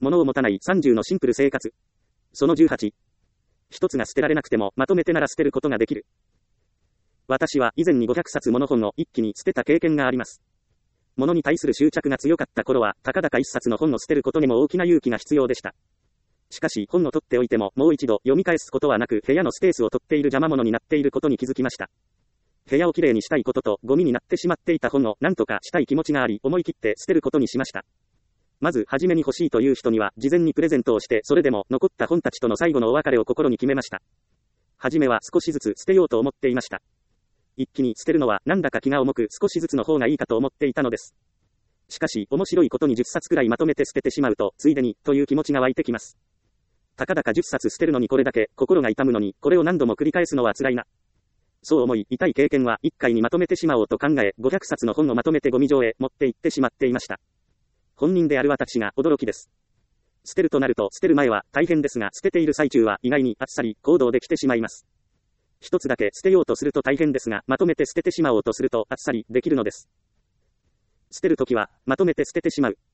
物を持たない30のシンプル生活。その18。一つが捨てられなくてもまとめてなら捨てることができる。私は以前に500冊もの本を一気に捨てた経験があります。物に対する執着が強かった頃は、たかだか一冊の本を捨てることにも大きな勇気が必要でした。しかし本を取っておいてももう一度読み返すことはなく、部屋のスペースを取っている邪魔者になっていることに気づきました。部屋をきれいにしたいことと、ゴミになってしまっていた本を何とかしたい気持ちがあり、思い切って捨てることにしました。まず、初めに欲しいという人には、事前にプレゼントをして、それでも残った本たちとの最後のお別れを心に決めました。初めは少しずつ捨てようと思っていました。一気に捨てるのはなんだか気が重く、少しずつの方がいいかと思っていたのです。しかし、面白いことに10冊くらいまとめて捨ててしまうと、ついでに、という気持ちが湧いてきます。たかだか10冊捨てるのにこれだけ、心が痛むのに、これを何度も繰り返すのは辛いな。そう思い、痛い経験は1回にまとめてしまおうと考え、500冊の本をまとめてゴミ場へ持って行ってしまっていました。本人である私が驚きです。捨てるとなると、捨てる前は大変ですが、捨てている最中は意外にあっさり行動できてしまいます。一つだけ捨てようとすると大変ですが、まとめて捨ててしまおうとするとあっさりできるのです。捨てるときは、まとめて捨ててしまう。